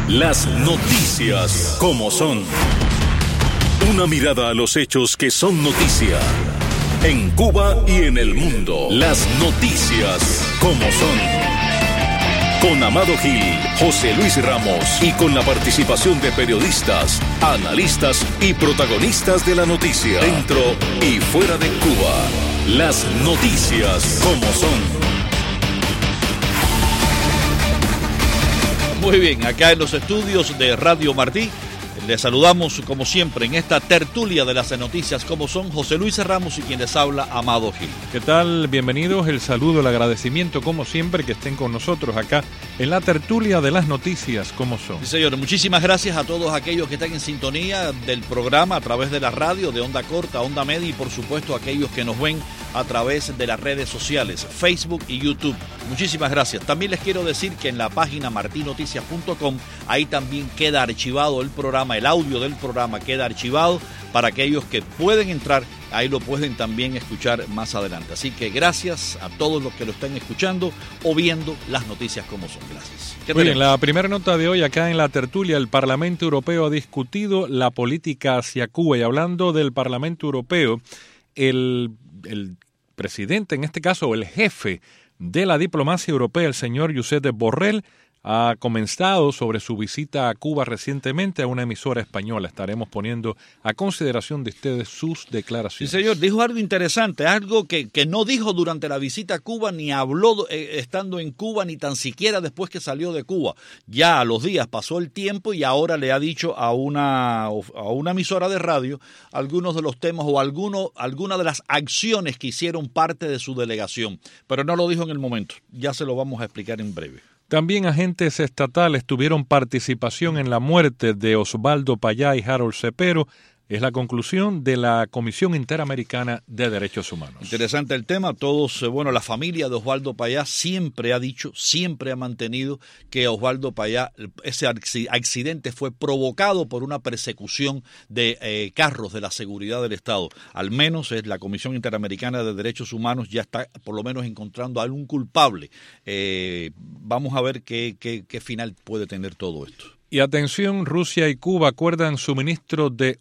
Las noticias como son. Una mirada a los hechos que son noticia. En Cuba y en el mundo. Las noticias como son. Con Amado Gil, José Luis Ramos y con la participación de periodistas, analistas y protagonistas de la noticia. Dentro y fuera de Cuba. Las noticias como son. Muy bien, acá en los estudios de Radio Martí, les saludamos como siempre en esta tertulia de las noticias como son José Luis Ramos y quien les habla, Amado Gil. ¿Qué tal? Bienvenidos, el saludo, el agradecimiento como siempre que estén con nosotros acá en la tertulia de las noticias como son. Sí, señor, muchísimas gracias a todos aquellos que están en sintonía del programa a través de la radio, de onda corta, onda media y por supuesto aquellos que nos ven a través de las redes sociales, Facebook y YouTube. Muchísimas gracias. También les quiero decir que en la página martinoticias.com, ahí también queda archivado el programa, el audio del programa queda archivado para aquellos que pueden entrar, ahí lo pueden también escuchar más adelante. Así que gracias a todos los que lo están escuchando o viendo las noticias como son. Gracias. Muy bien, la primera nota de hoy acá en la tertulia, el Parlamento Europeo ha discutido la política hacia Cuba. Y hablando del Parlamento Europeo, el presidente, en este caso el jefe de la diplomacia europea, el señor Josep Borrell, ha comenzado sobre su visita a Cuba recientemente a una emisora española. Estaremos poniendo a consideración de ustedes sus declaraciones. Sí, señor, dijo algo interesante, algo que no dijo durante la visita a Cuba, ni habló estando en Cuba, ni tan siquiera después que salió de Cuba. Ya a los días pasó el tiempo y ahora le ha dicho a una emisora de radio algunos de los temas o alguna de las acciones que hicieron parte de su delegación. Pero no lo dijo en el momento, ya se lo vamos a explicar en breve. También agentes estatales tuvieron participación en la muerte de Osvaldo Payá y Harold Cepero. Es la conclusión de la Comisión Interamericana de Derechos Humanos. Interesante el tema. La familia de Osvaldo Payá siempre ha mantenido que Osvaldo Payá, ese accidente fue provocado por una persecución de carros de la seguridad del Estado. Al menos la Comisión Interamericana de Derechos Humanos ya está por lo menos encontrando a algún culpable. Vamos a ver qué final puede tener todo esto. Y atención, Rusia y Cuba acuerdan suministro de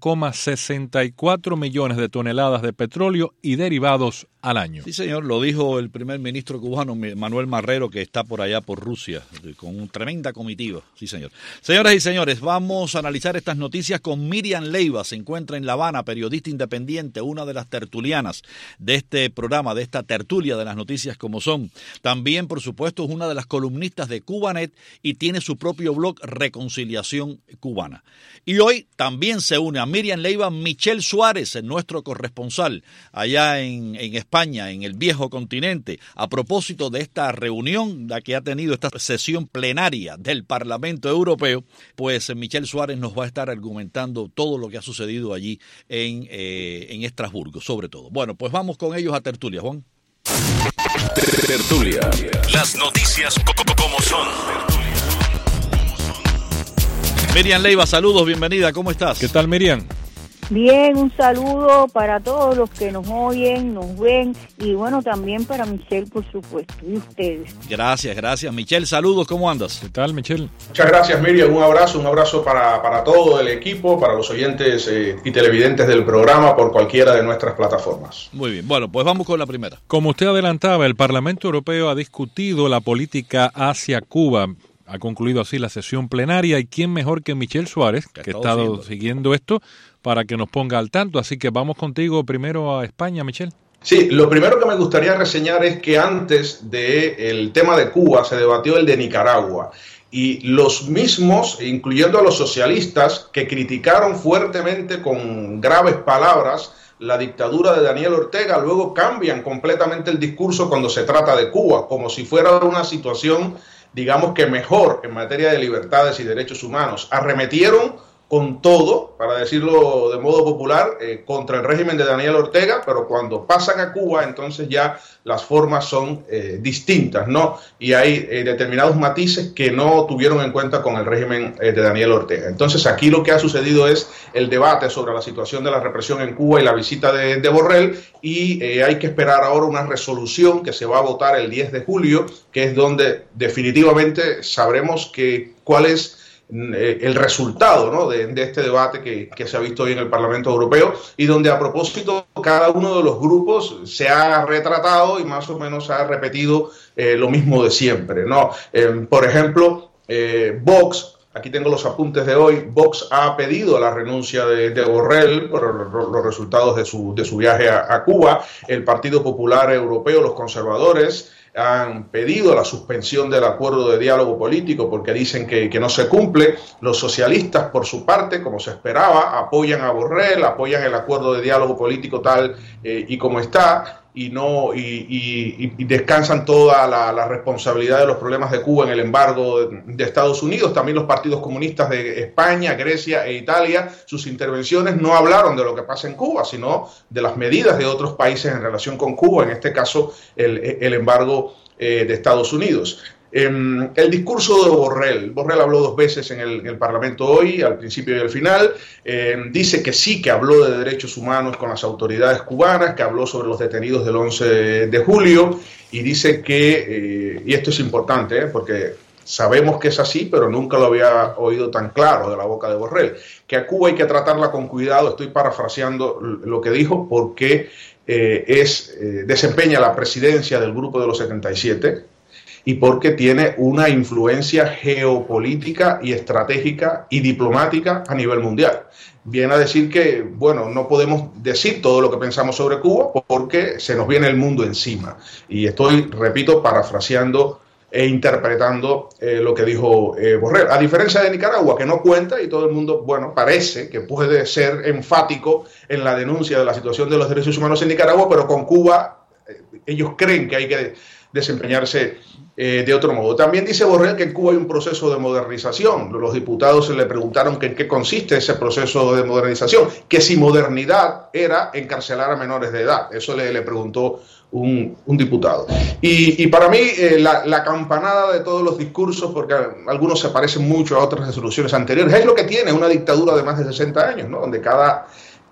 1,64 millones de toneladas de petróleo y derivados al año. Sí, señor, lo dijo el primer ministro cubano, Manuel Marrero, que está por allá por Rusia, con una tremenda comitiva. Sí, señor. Señoras y señores, vamos a analizar estas noticias con Miriam Leiva. Se encuentra en La Habana, periodista independiente, una de las tertulianas de este programa, de esta tertulia de las noticias como son. También, por supuesto, es una de las columnistas de Cubanet y tiene su propio blog Reconciliación Cubana. Y hoy también se une a Miriam Leiva Michelle Suárez, nuestro corresponsal allá en España, en el viejo continente, a propósito de esta reunión la que ha tenido esta sesión plenaria del Parlamento Europeo. Pues Michelle Suárez nos va a estar argumentando todo lo que ha sucedido allí en Estrasburgo, sobre todo. Bueno, pues vamos con ellos a tertulia, Juan. Tertulia. Las noticias como son. Miriam Leiva, saludos, bienvenida, ¿cómo estás? ¿Qué tal, Miriam? Bien, un saludo para todos los que nos oyen, nos ven y bueno, también para Michelle, por supuesto, y ustedes. Gracias. Michelle, saludos, ¿cómo andas? ¿Qué tal, Michelle? Muchas gracias, Miriam, un abrazo para todo el equipo, para los oyentes y televidentes del programa por cualquiera de nuestras plataformas. Muy bien, bueno, pues vamos con la primera. Como usted adelantaba, el Parlamento Europeo ha discutido la política hacia Cuba. Ha concluido así la sesión plenaria y quién mejor que Michelle Suárez, que ha estado siguiendo esto, para que nos ponga al tanto. Así que vamos contigo primero a España, Michelle. Sí, lo primero que me gustaría reseñar es que antes del tema de Cuba se debatió el de Nicaragua. Y los mismos, incluyendo a los socialistas, que criticaron fuertemente con graves palabras la dictadura de Daniel Ortega, luego cambian completamente el discurso cuando se trata de Cuba, como si fuera una situación, digamos que mejor en materia de libertades y derechos humanos. Arremetieron con todo, para decirlo de modo popular, contra el régimen de Daniel Ortega, pero cuando pasan a Cuba, entonces ya las formas son distintas, ¿no? Y hay determinados matices que no tuvieron en cuenta con el régimen de Daniel Ortega. Entonces aquí lo que ha sucedido es el debate sobre la situación de la represión en Cuba y la visita de Borrell, y hay que esperar ahora una resolución que se va a votar el 10 de julio, que es donde definitivamente sabremos cuál es el resultado, ¿no?, de este debate que se ha visto hoy en el Parlamento Europeo, y donde a propósito cada uno de los grupos se ha retratado y más o menos ha repetido lo mismo de siempre, ¿no? Por ejemplo, Vox. Aquí tengo los apuntes de hoy. Vox ha pedido la renuncia de Borrell por los resultados de su viaje a Cuba. El Partido Popular Europeo, los conservadores, han pedido la suspensión del acuerdo de diálogo político porque dicen que no se cumple. Los socialistas, por su parte, como se esperaba, apoyan a Borrell, apoyan el acuerdo de diálogo político tal y como está, y descansan toda la responsabilidad de los problemas de Cuba en el embargo de Estados Unidos. También los partidos comunistas de España, Grecia e Italia, sus intervenciones no hablaron de lo que pasa en Cuba, sino de las medidas de otros países en relación con Cuba, en este caso el embargo de Estados Unidos. El discurso de Borrell habló 2 veces en el Parlamento hoy, al principio y al final. Dice que sí, que habló de derechos humanos con las autoridades cubanas, que habló sobre los detenidos del 11 de julio, y dice que, y esto es importante, porque sabemos que es así, pero nunca lo había oído tan claro de la boca de Borrell, que a Cuba hay que tratarla con cuidado. Estoy parafraseando lo que dijo, porque desempeña la presidencia del Grupo de los 77, y porque tiene una influencia geopolítica y estratégica y diplomática a nivel mundial. Viene a decir que, bueno, no podemos decir todo lo que pensamos sobre Cuba porque se nos viene el mundo encima. Y estoy, repito, parafraseando e interpretando lo que dijo Borrell. A diferencia de Nicaragua, que no cuenta, y todo el mundo, bueno, parece que puede ser enfático en la denuncia de la situación de los derechos humanos en Nicaragua, pero con Cuba ellos creen que hay que desempeñarse de otro modo. También dice Borrell que en Cuba hay un proceso de modernización. Los diputados se le preguntaron que en qué consiste ese proceso de modernización, que si modernidad era encarcelar a menores de edad. Eso le preguntó un diputado. Y para mí la campanada de todos los discursos, porque algunos se parecen mucho a otras resoluciones anteriores, es lo que tiene una dictadura de más de 60 años, ¿no?, donde cada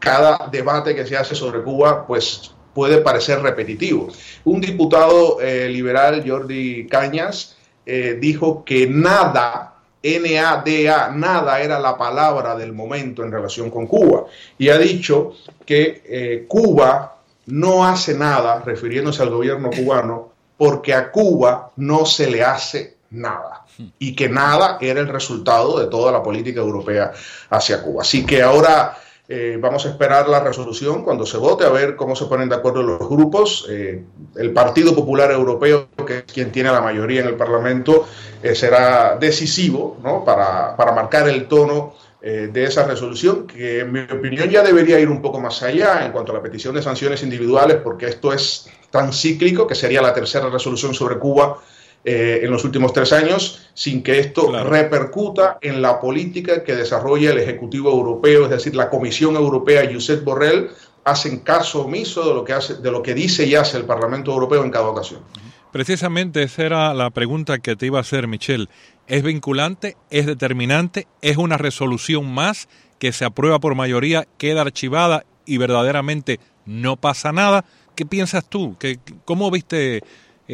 debate que se hace sobre Cuba, pues puede parecer repetitivo. Un diputado liberal, Jordi Cañas, dijo que nada, N-A-D-A, nada era la palabra del momento en relación con Cuba. Y ha dicho que Cuba no hace nada, refiriéndose al gobierno cubano, porque a Cuba no se le hace nada. Y que nada era el resultado de toda la política europea hacia Cuba. Así que ahora vamos a esperar la resolución cuando se vote, a ver cómo se ponen de acuerdo los grupos. El Partido Popular Europeo, que es quien tiene la mayoría en el Parlamento, será decisivo, ¿no?, para marcar el tono de esa resolución, que en mi opinión ya debería ir un poco más allá en cuanto a la petición de sanciones individuales, porque esto es tan cíclico que sería la tercera resolución sobre Cuba en los últimos 3 años, sin que esto repercuta en la política que desarrolla el Ejecutivo Europeo, es decir, la Comisión Europea y Josep Borrell hacen caso omiso de lo que dice y hace el Parlamento Europeo en cada ocasión. Precisamente esa era la pregunta que te iba a hacer, Michel. ¿Es vinculante? ¿Es determinante? ¿Es una resolución más que se aprueba por mayoría, queda archivada y verdaderamente no pasa nada? ¿Qué piensas tú? ¿Cómo viste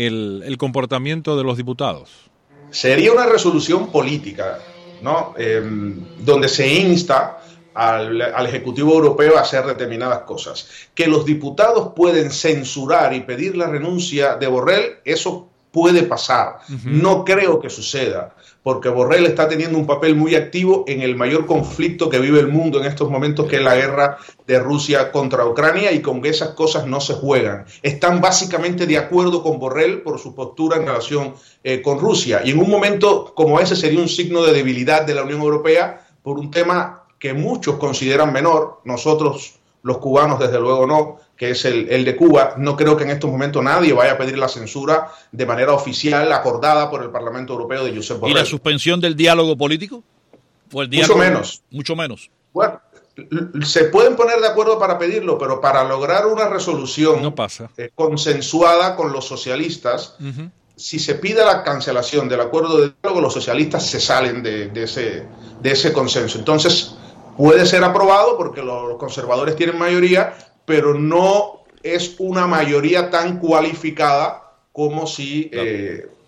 el comportamiento de los diputados? Sería una resolución política, ¿no?, donde se insta al Ejecutivo Europeo a hacer determinadas cosas. Que los diputados pueden censurar y pedir la renuncia de Borrell, eso puede pasar. No creo que suceda, porque Borrell está teniendo un papel muy activo en el mayor conflicto que vive el mundo en estos momentos, que es la guerra de Rusia contra Ucrania, y con esas cosas no se juegan. Están básicamente de acuerdo con Borrell por su postura en relación con Rusia, y en un momento como ese sería un signo de debilidad de la Unión Europea por un tema que muchos consideran menor. Nosotros, los cubanos, desde luego no, que es el de Cuba. No creo que en estos momentos nadie vaya a pedir la censura de manera oficial, acordada por el Parlamento Europeo, de Josep Borrell. ¿Y la suspensión del diálogo político? ¿O el diálogo? Mucho menos. Mucho menos. Bueno, se pueden poner de acuerdo para pedirlo, pero para lograr una resolución no pasa. Consensuada con los socialistas, si se pide la cancelación del acuerdo de diálogo, los socialistas se salen de ese consenso. Entonces, puede ser aprobado porque los conservadores tienen mayoría, pero no es una mayoría tan cualificada como si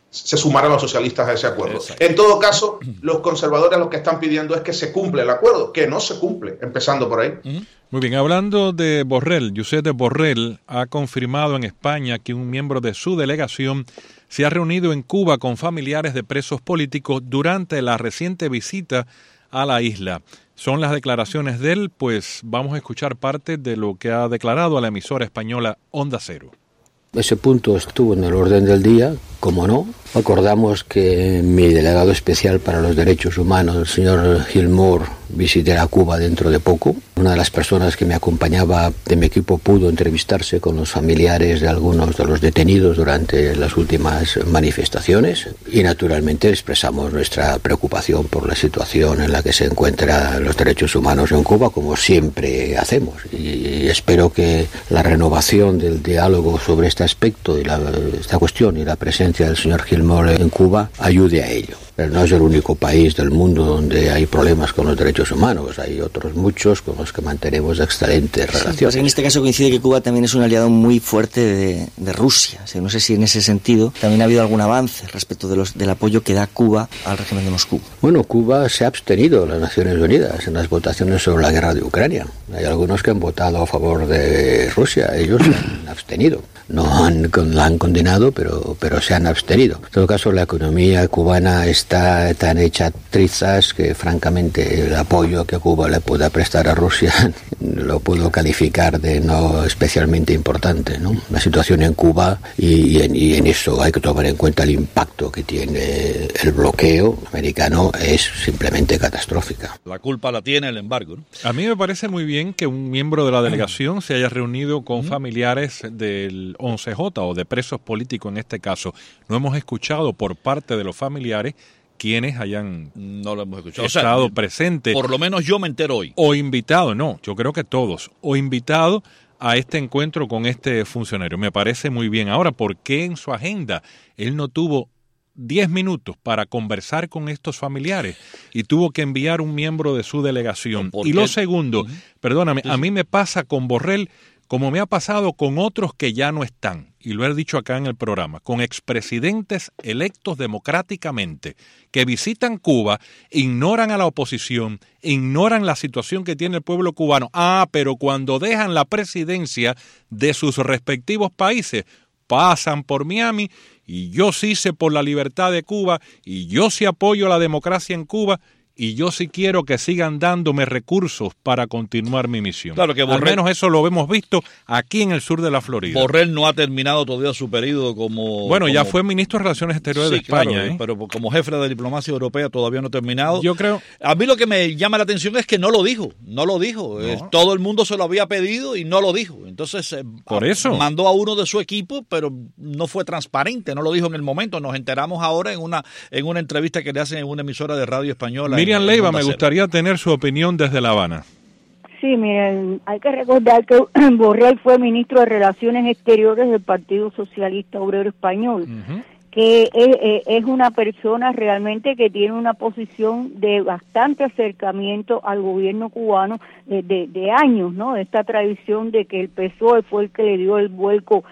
se sumaran los socialistas a ese acuerdo. Exacto. En todo caso, los conservadores lo que están pidiendo es que se cumpla el acuerdo, que no se cumple, empezando por ahí. Muy bien, hablando de Borrell, Josep Borrell ha confirmado en España que un miembro de su delegación se ha reunido en Cuba con familiares de presos políticos durante la reciente visita a la isla. Son las declaraciones de él, pues vamos a escuchar parte de lo que ha declarado a la emisora española Onda Cero. Ese punto estuvo en el orden del día, como no. Acordamos que mi delegado especial para los derechos humanos, el señor Gilmore, visitará Cuba dentro de poco. Una de las personas que me acompañaba de mi equipo pudo entrevistarse con los familiares de algunos de los detenidos durante las últimas manifestaciones y naturalmente expresamos nuestra preocupación por la situación en la que se encuentran los derechos humanos en Cuba, como siempre hacemos. Y espero que la renovación del diálogo sobre este aspecto y esta cuestión y la presencia del señor Gilmore en Cuba ayude a ello. Pero no es el único país del mundo donde hay problemas con los derechos humanos. Hay otros muchos con los que mantenemos excelentes relaciones. Pues en este caso coincide que Cuba también es un aliado muy fuerte de Rusia. O sea, no sé si en ese sentido también ha habido algún avance respecto del apoyo que da Cuba al régimen de Moscú. Bueno, Cuba se ha abstenido en las Naciones Unidas en las votaciones sobre la guerra de Ucrania. Hay algunos que han votado a favor de Rusia. Ellos se han abstenido. No la han condenado, pero se han abstenido. En todo caso, la economía cubana está tan hecha trizas que, francamente, el apoyo que Cuba le pueda prestar a Rusia lo puedo calificar de no especialmente importante, ¿no? La situación en Cuba y en eso hay que tomar en cuenta el impacto que tiene el bloqueo americano, es simplemente catastrófica. La culpa la tiene el embargo, ¿no? A mí me parece muy bien que un miembro de la delegación se haya reunido con familiares del 11J o de presos políticos en este caso. No hemos escuchado por parte de los familiares quienes hayan no lo hemos escuchado. estado presentes. Por lo menos yo me entero hoy. O invitado, no, yo creo que todos, o invitado a este encuentro con este funcionario. Me parece muy bien. Ahora, ¿por qué en su agenda él no tuvo 10 minutos para conversar con estos familiares y tuvo que enviar un miembro de su delegación? Y lo segundo, perdóname, a mí me pasa con Borrell como me ha pasado con otros que ya no están, y lo he dicho acá en el programa, con expresidentes electos democráticamente, que visitan Cuba, ignoran a la oposición, ignoran la situación que tiene el pueblo cubano. Pero cuando dejan la presidencia de sus respectivos países, pasan por Miami, y yo sí sé por la libertad de Cuba, y yo sí apoyo la democracia en Cuba, y yo sí quiero que sigan dándome recursos para continuar mi misión. Claro que Borrell, al menos eso lo hemos visto aquí en el sur de la Florida. Borrell no ha terminado todavía su periodo como... Bueno, ya fue ministro de Relaciones Exteriores de España. Claro, pero como jefe de la diplomacia europea todavía no ha terminado. Yo creo... A mí lo que me llama la atención es que no lo dijo. No. Todo el mundo se lo había pedido y no lo dijo. Entonces, por eso mandó a uno de su equipo, pero no fue transparente, no lo dijo en el momento. Nos enteramos ahora en una entrevista que le hacen en una emisora de radio española. Miriam Leiva, me gustaría tener su opinión desde La Habana. Sí, miren, hay que recordar que Borrell fue ministro de Relaciones Exteriores del Partido Socialista Obrero Español, que es una persona realmente que tiene una posición de bastante acercamiento al gobierno cubano de años, ¿no? Esta tradición de que el PSOE fue el que le dio el vuelco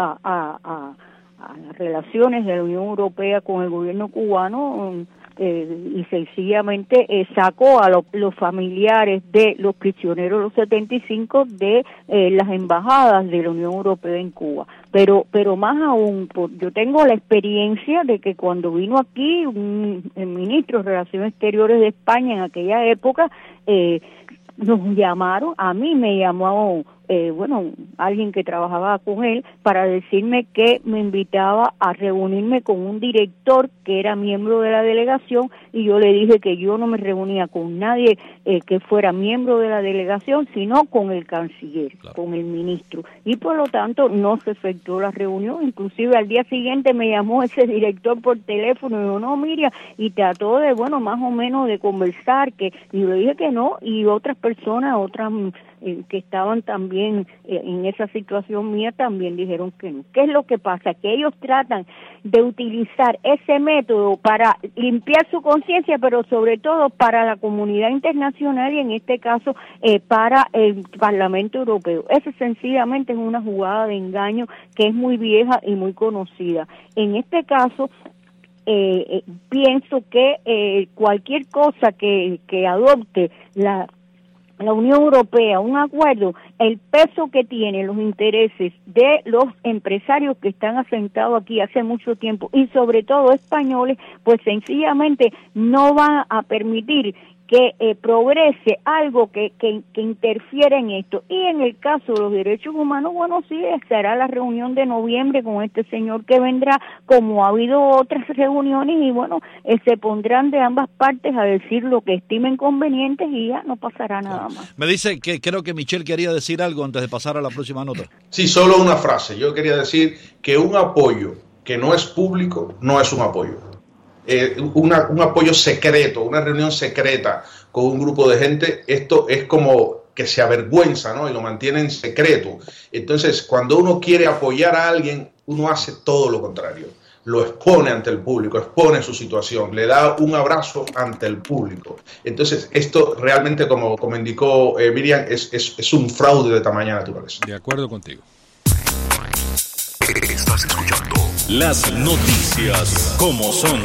a las relaciones de la Unión Europea con el gobierno cubano. Y sencillamente sacó a los familiares de los prisioneros de los 75 de las embajadas de la Unión Europea en Cuba. Pero más aún, yo tengo la experiencia de que cuando vino aquí el ministro de Relaciones Exteriores de España en aquella época, nos llamaron, a mí me llamó alguien que trabajaba con él para decirme que me invitaba a reunirme con un director que era miembro de la delegación, y yo le dije que yo no me reunía con nadie que fuera miembro de la delegación, sino con el canciller, con el ministro, y por lo tanto no se efectuó la reunión. Inclusive al día siguiente me llamó ese director por teléfono y dijo, no, Miriam, y trató de, más o menos de conversar, y yo le dije que no, y otras personas, que estaban también en esa situación mía, también dijeron que no. ¿Qué es lo que pasa? Que ellos tratan de utilizar ese método para limpiar su conciencia, pero sobre todo para la comunidad internacional y en este caso para el Parlamento Europeo. Eso sencillamente es una jugada de engaño que es muy vieja y muy conocida. En este caso, pienso que cualquier cosa que adopte la Unión Europea, un acuerdo, el peso que tienen los intereses de los empresarios que están asentados aquí hace mucho tiempo y sobre todo españoles, pues sencillamente no van a permitir que progrese algo que interfiere en esto. Y en el caso de los derechos humanos, bueno, sí, será la reunión de noviembre con este señor que vendrá, como ha habido otras reuniones, y bueno, se pondrán de ambas partes a decir lo que estimen convenientes y ya no pasará nada más. Me dice que creo que Michelle quería decir algo antes de pasar a la próxima nota. Sí, solo una frase. Yo quería decir que un apoyo que no es público no es un apoyo. Un apoyo secreto, una reunión secreta con un grupo de gente, esto es como que se avergüenza, ¿no? Y lo mantiene en secreto. Entonces, cuando uno quiere apoyar a alguien, uno hace todo lo contrario. Lo expone ante el público, expone su situación, le da un abrazo ante el público. Entonces, esto realmente, como indicó Miriam, es un fraude de tamaña naturaleza. De acuerdo contigo. Estás escuchando las noticias como son.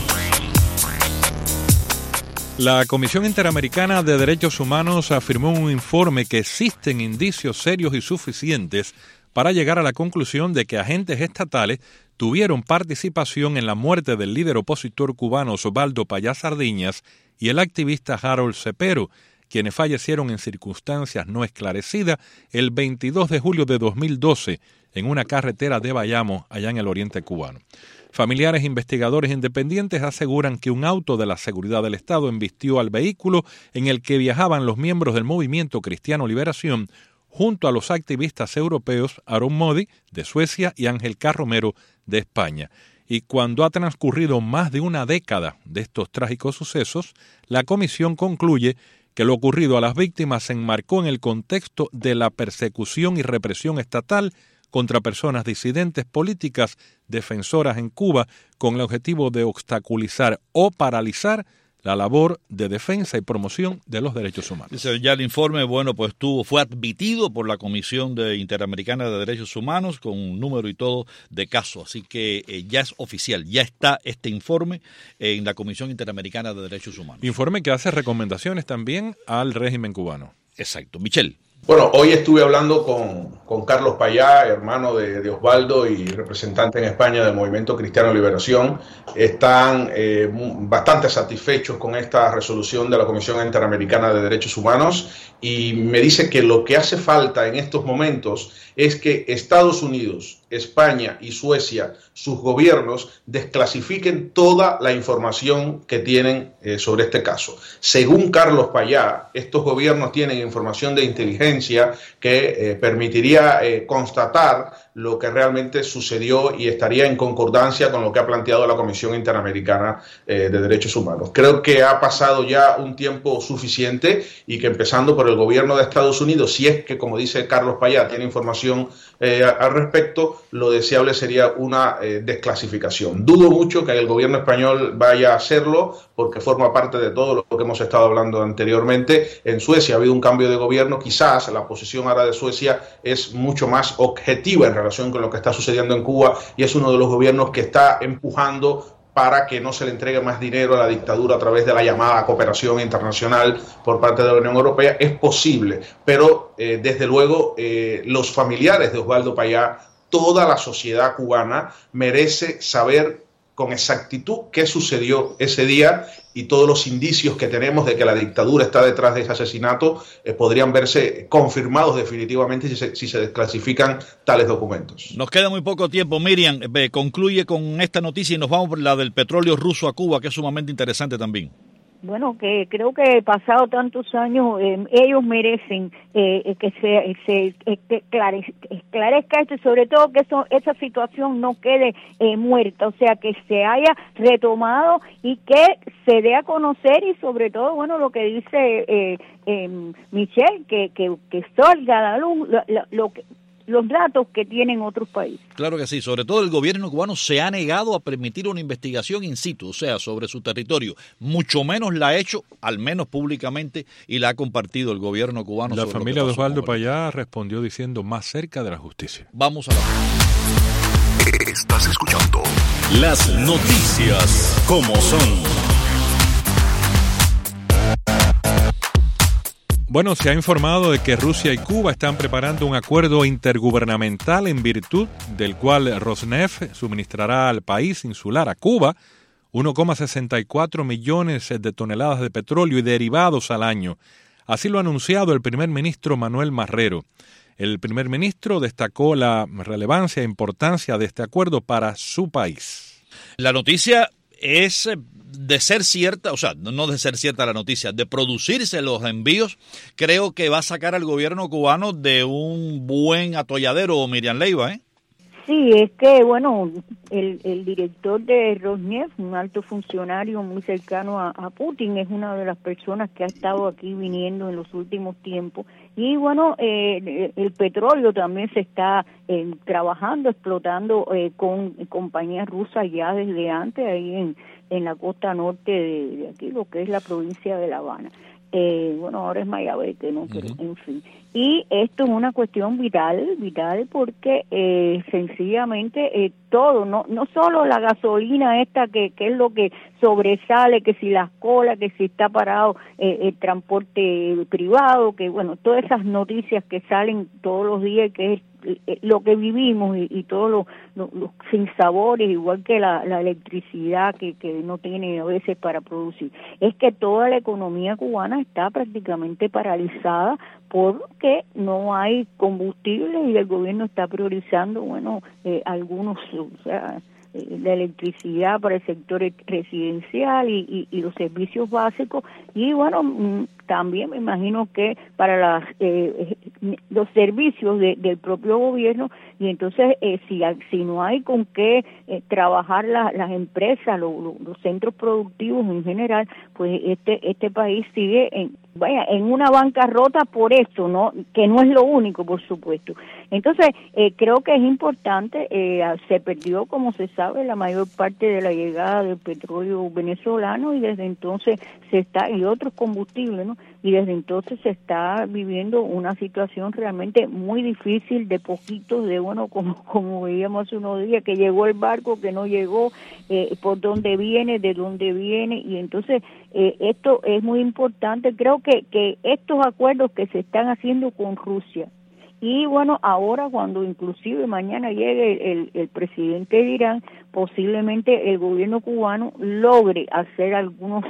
La Comisión Interamericana de Derechos Humanos afirmó en un informe que existen indicios serios y suficientes para llegar a la conclusión de que agentes estatales tuvieron participación en la muerte del líder opositor cubano Osvaldo Payá Sardiñas y el activista Harold Cepero, quienes fallecieron en circunstancias no esclarecidas el 22 de julio de 2012 en una carretera de Bayamo, allá en el oriente cubano. Familiares e investigadores independientes aseguran que un auto de la seguridad del Estado embistió al vehículo en el que viajaban los miembros del Movimiento Cristiano Liberación junto a los activistas europeos Aron Modi, de Suecia, y Ángel Carromero, de España. Y cuando ha transcurrido más de una década de estos trágicos sucesos, la comisión concluye que lo ocurrido a las víctimas se enmarcó en el contexto de la persecución y represión estatal contra personas disidentes políticas defensoras en Cuba con el objetivo de obstaculizar o paralizar la labor de defensa y promoción de los derechos humanos. Dice, ya el informe, bueno, pues fue admitido por la Comisión Interamericana de Derechos Humanos con un número y todo de casos, así que ya es oficial, ya está este informe en la Comisión Interamericana de Derechos Humanos. Informe que hace recomendaciones también al régimen cubano. Exacto. Michelle. Bueno, hoy estuve hablando con Carlos Payá, hermano de Osvaldo y representante en España del Movimiento Cristiano Liberación. Están bastante satisfechos con esta resolución de la Comisión Interamericana de Derechos Humanos y me dice que lo que hace falta en estos momentos es que Estados Unidos, España y Suecia, sus gobiernos, desclasifiquen toda la información que tienen sobre este caso. Según Carlos Payá, estos gobiernos tienen información de inteligencia que permitiría constatar lo que realmente sucedió y estaría en concordancia con lo que ha planteado la Comisión Interamericana de Derechos Humanos. Creo que ha pasado ya un tiempo suficiente y que empezando por el gobierno de Estados Unidos, si es que, como dice Carlos Payá, tiene información al respecto, lo deseable sería una desclasificación. Dudo mucho que el gobierno español vaya a hacerlo porque forma parte de todo lo que hemos estado hablando anteriormente. En Suecia ha habido un cambio de gobierno, quizás la posición ahora de Suecia es mucho más objetiva en relación con lo que está sucediendo en Cuba y es uno de los gobiernos que está empujando para que no se le entregue más dinero a la dictadura a través de la llamada cooperación internacional por parte de la Unión Europea. Es posible, pero desde luego los familiares de Osvaldo Payá, toda la sociedad cubana merece saber con exactitud qué sucedió ese día y todos los indicios que tenemos de que la dictadura está detrás de ese asesinato podrían verse confirmados definitivamente si se desclasifican tales documentos. Nos queda muy poco tiempo. Miriam, concluye con esta noticia y nos vamos por la del petróleo ruso a Cuba, que es sumamente interesante también. Bueno, que creo que pasado tantos años ellos merecen que se esclarezca esto y sobre todo que esa situación no quede muerta, o sea, que se haya retomado y que se dé a conocer y sobre todo, bueno, lo que dice Michelle, que salga a la luz los datos que tienen otros países. Claro que sí, sobre todo el gobierno cubano se ha negado a permitir una investigación in situ, o sea, sobre su territorio. Mucho menos la ha hecho, al menos públicamente, y la ha compartido el gobierno cubano. La familia de Osvaldo Payá respondió diciendo más cerca de la justicia. Vamos a la... Estás escuchando las noticias como son. Bueno, se ha informado de que Rusia y Cuba están preparando un acuerdo intergubernamental en virtud del cual Rosneft suministrará al país insular, a Cuba, 1,64 millones de toneladas de petróleo y derivados al año. Así lo ha anunciado el primer ministro Manuel Marrero. El primer ministro destacó la relevancia e importancia de este acuerdo para su país. La noticia es de ser cierta, o sea, no de ser cierta la noticia, de producirse los envíos, creo que va a sacar al gobierno cubano de un buen atolladero, Miriam Leiva, ¿eh? Sí, es que, bueno, el director de Rosneft, un alto funcionario muy cercano a Putin, es una de las personas que ha estado aquí viniendo en los últimos tiempos. Y, bueno, el petróleo también se está trabajando, explotando con compañías rusas ya desde antes, ahí en la costa norte de aquí, lo que es la provincia de La Habana. Bueno, ahora es Mayabete, ¿no? Pero, en fin. Y esto es una cuestión vital porque sencillamente todo, no solo la gasolina esta que es lo que sobresale, que si las colas, que si está parado el transporte privado, que bueno, todas esas noticias que salen todos los días, que es lo que vivimos y todos los sinsabores, igual que la electricidad que no tiene a veces para producir. Es que toda la economía cubana está prácticamente paralizada porque no hay combustible y el gobierno está priorizando, bueno, algunos, o sea, la electricidad para el sector residencial y los servicios básicos y bueno, también me imagino que para los servicios del propio gobierno y entonces si no hay con qué trabajar las empresas, los centros productivos en general, pues este país sigue en una bancarrota por esto, ¿no? Que no es lo único, por supuesto. Entonces, creo que es importante, se perdió, como se sabe, la mayor parte de la llegada del petróleo venezolano y desde entonces y otros combustibles, ¿no? Y desde entonces se está viviendo una situación realmente muy difícil de poquitos, de bueno, como veíamos hace unos días, que llegó el barco, que no llegó, por dónde viene, de dónde viene, y entonces esto es muy importante. Creo que estos acuerdos que se están haciendo con Rusia, y bueno, ahora cuando inclusive mañana llegue el presidente de Irán, posiblemente el gobierno cubano logre hacer algunos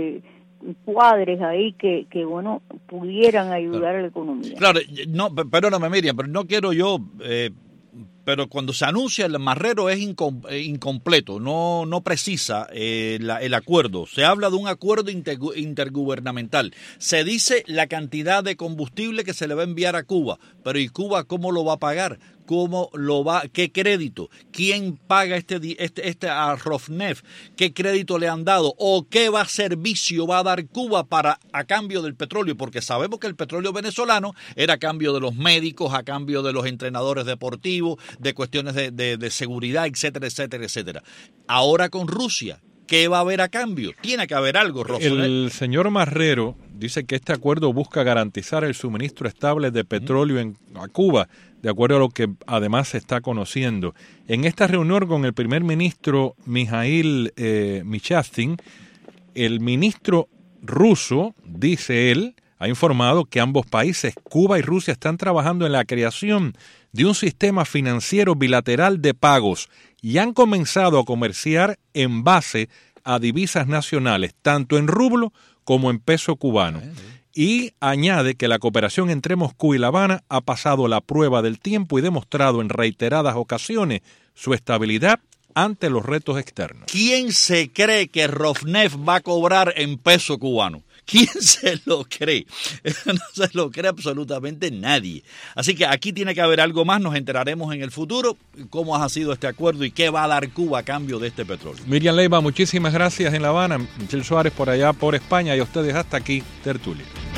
cuadres ahí que bueno, pudieran ayudar a la economía. Claro, no, perdóname Miriam, pero no quiero yo... pero cuando se anuncia el Marrero es incompleto, no precisa el acuerdo. Se habla de un acuerdo intergubernamental. Se dice la cantidad de combustible que se le va a enviar a Cuba, pero ¿y Cuba cómo lo va a pagar? ¿Qué crédito? ¿Quién paga a Rosneft? ¿Qué crédito le han dado? ¿O qué servicio va a dar Cuba a cambio del petróleo? Porque sabemos que el petróleo venezolano era a cambio de los médicos, a cambio de los entrenadores deportivos, de cuestiones de seguridad, etcétera, etcétera, etcétera. Ahora con Rusia, ¿qué va a haber a cambio? Tiene que haber algo, Rosneft. El señor Marrero dice que este acuerdo busca garantizar el suministro estable de petróleo a Cuba, de acuerdo a lo que además se está conociendo. En esta reunión con el primer ministro Mikhail Mishustin, el ministro ruso, dice él, ha informado que ambos países, Cuba y Rusia, están trabajando en la creación de un sistema financiero bilateral de pagos y han comenzado a comerciar en base a divisas nacionales, tanto en rublo como en peso cubano. Y añade que la cooperación entre Moscú y La Habana ha pasado la prueba del tiempo y demostrado en reiteradas ocasiones su estabilidad ante los retos externos. ¿Quién se cree que Rosneft va a cobrar en peso cubano? ¿Quién se lo cree? No se lo cree absolutamente nadie. Así que aquí tiene que haber algo más. Nos enteraremos en el futuro cómo ha sido este acuerdo y qué va a dar Cuba a cambio de este petróleo. Miriam Leiva, muchísimas gracias en La Habana. Michelle Suárez por allá por España y a ustedes hasta aquí, Tertulia.